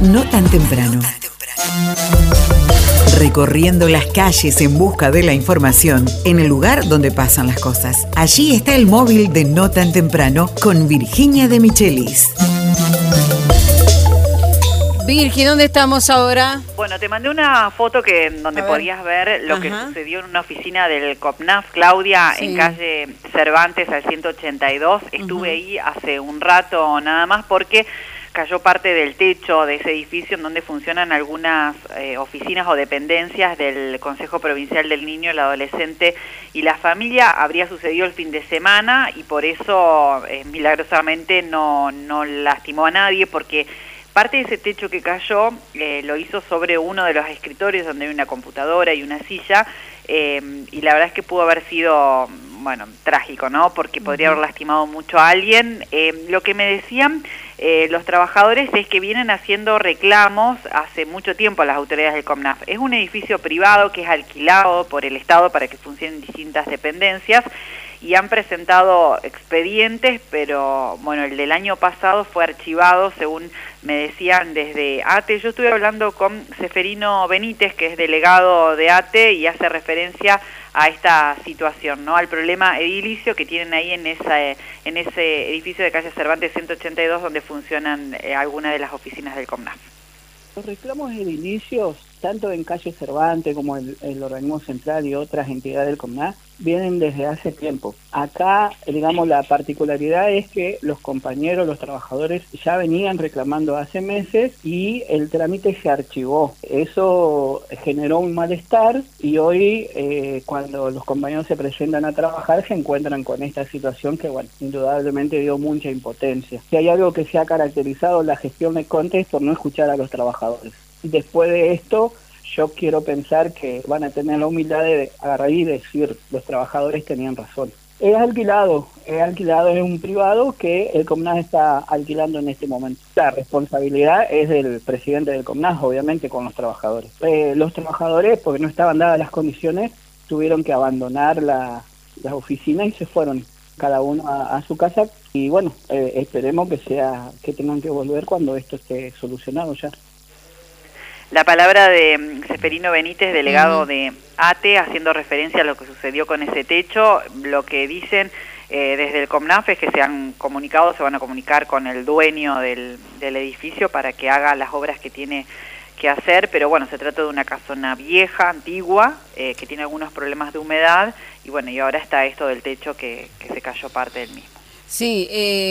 No tan temprano. Recorriendo las calles en busca de la información en el lugar donde pasan las cosas. Allí está el móvil de No tan temprano con Virginia de Michelis. Virgi, ¿dónde estamos ahora? Bueno, te mandé una foto donde podías ver lo que sucedió en una oficina del COPNAF, Claudia, en calle Cervantes al 182. Estuve ahí hace un rato nada más porque cayó parte del techo de ese edificio en donde funcionan algunas oficinas o dependencias del Consejo Provincial del Niño, el Adolescente y la Familia. Habría sucedido el fin de semana y por eso milagrosamente no lastimó a nadie, porque parte de ese techo que cayó lo hizo sobre uno de los escritorios donde hay una computadora y una silla, y la verdad es que pudo haber sido, bueno, trágico, ¿no? Porque podría haber lastimado mucho a alguien. Lo que me decían los trabajadores es que vienen haciendo reclamos hace mucho tiempo a las autoridades del COPNAF. Es un edificio privado que es alquilado por el Estado para que funcionen distintas dependencias, y han presentado expedientes, pero bueno, el del año pasado fue archivado, según me decían desde ATE. Yo estuve hablando con Seferino Benítez, que es delegado de ATE, y hace referencia a esta situación, ¿no? Al problema edilicio que tienen ahí en ese edificio de calle Cervantes 182, donde funcionan algunas de las oficinas del COPNAF. Los reclamos edilicios, tanto en calle Cervantes como el organismo central y otras entidades del COPNAF, vienen desde hace tiempo. Acá, digamos, la particularidad es que los compañeros, los trabajadores ya venían reclamando hace meses y el trámite se archivó. Eso generó un malestar y hoy, cuando los compañeros se presentan a trabajar, se encuentran con esta situación que, bueno, indudablemente dio mucha impotencia. Si hay algo que se ha caracterizado la gestión de Conte es por no escuchar a los trabajadores. Después de esto, yo quiero pensar que van a tener la humildad de agarrar y decir, los trabajadores tenían razón. Es alquilado, es un privado que el COPNAF está alquilando en este momento. La responsabilidad es del presidente del COPNAF, obviamente, con los trabajadores. Los trabajadores, porque no estaban dadas las condiciones, tuvieron que abandonar las oficinas y se fueron cada uno a su casa. Y bueno, esperemos que tengan que volver cuando esto esté solucionado ya. La palabra de Seferino Benítez, delegado de ATE, haciendo referencia a lo que sucedió con ese techo. Lo que dicen desde el COPNAF es que se van a comunicar con el dueño del edificio para que haga las obras que tiene que hacer, pero bueno, se trata de una casona vieja, antigua, que tiene algunos problemas de humedad, y bueno, y ahora está esto del techo que se cayó parte del mismo. Sí,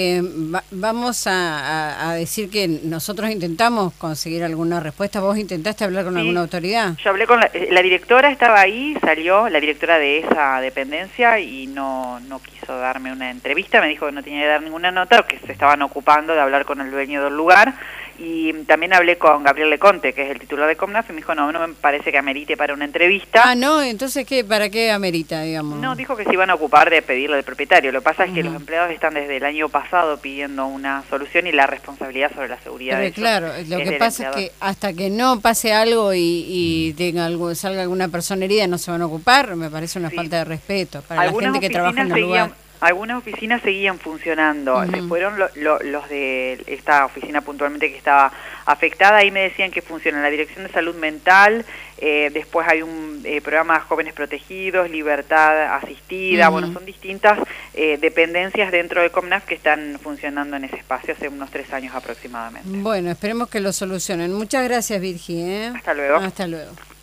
vamos a decir que nosotros intentamos conseguir alguna respuesta. ¿Vos intentaste hablar con alguna autoridad? Yo hablé con la directora, estaba ahí, salió la directora de esa dependencia y no quiso darme una entrevista. Me dijo que no tenía que dar ninguna nota, que se estaban ocupando de hablar con el dueño del lugar. Y también hablé con Gabriel Leconte, que es el titular de COPNAF, y me dijo, no me parece que amerite para una entrevista. Ah, no, entonces, ¿para qué amerita, digamos? No, dijo que se iban a ocupar de pedirle al propietario. Lo que pasa es que los empleados están desde el año pasado pidiendo una solución, y la responsabilidad sobre la seguridad de ellos. Claro, lo que pasa es que hasta que no pase algo y salga alguna persona herida, no se van a ocupar. Me parece una falta de respeto para la gente que trabaja en el lugar. Algunas oficinas seguían funcionando, se fueron los de esta oficina puntualmente que estaba afectada. Ahí me decían que funciona la Dirección de Salud Mental, después hay un programa Jóvenes Protegidos, Libertad Asistida, bueno, son distintas dependencias dentro del COPNAF que están funcionando en ese espacio hace unos 3 años aproximadamente. Bueno, esperemos que lo solucionen. Muchas gracias, Virgi. Hasta luego. Hasta luego.